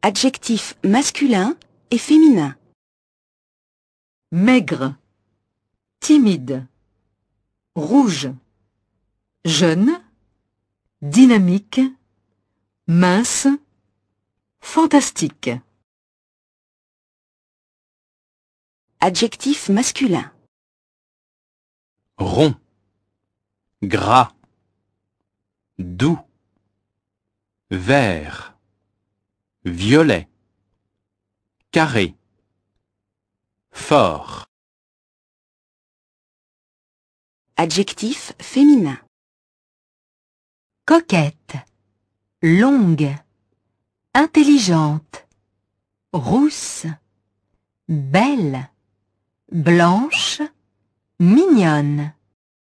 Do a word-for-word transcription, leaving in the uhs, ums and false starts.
Adjectifs masculins et féminins. Maigre, timide, rouge, jeune, dynamique, mince, fantastique. Adjectifs masculins. Rond, gras, doux, vert, violet, carré, fort. Adjectifs féminins. Coquette, longue, intelligente, rousse, belle, blanche, mignonne.